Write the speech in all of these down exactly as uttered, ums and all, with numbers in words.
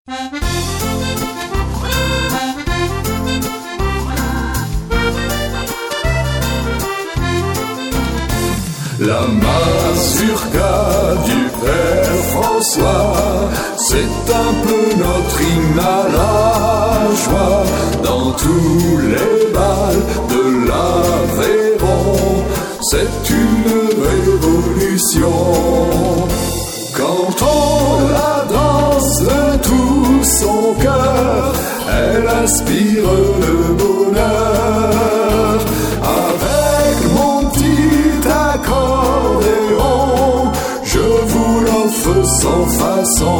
La mazurka du Père François, c'est un peu notre hymne à la joie. Dans tous les bals de l'Aveyron, c'est une révolution. Quand on la danse de tout son cœur, elle inspire le bonheur. Avec mon petit accordéon, je vous l'offre sans façon.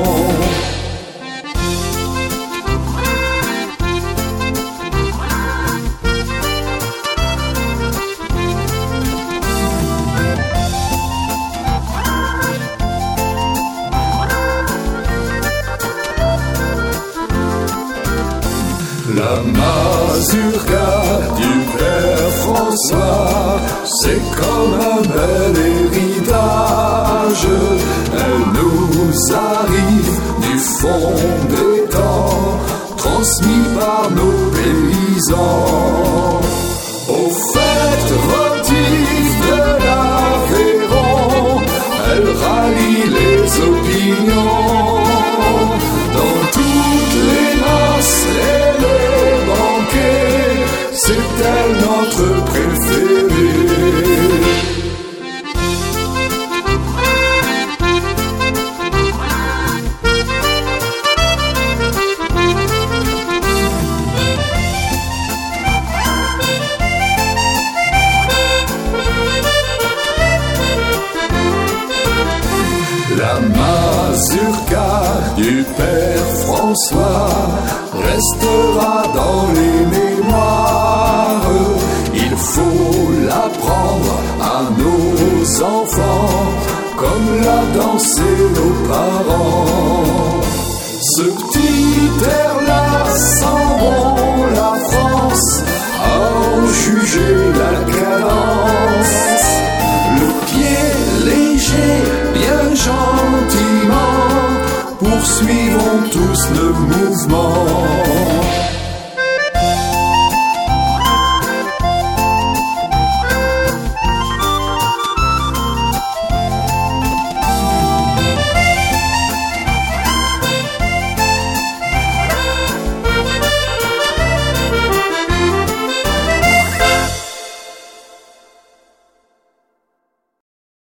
La mazurka du Père François, c'est comme un bel héritage. Elle nous arrive du fond des temps, transmis par nos paysans. Aux fêtes votives de l'Aveyron, elle rallie les opinions. Dans toutes les noces et les banquets, c'est elle notre préférée. La mazurka du Père François restera dans les mémoires. Il faut l'apprendre à nos enfants, comme l'a dansé nos parents. Ce petit air-là sent bon la France, à en juger la cadence. Le pied léger, bien gentiment, poursuivons tous le mouvement.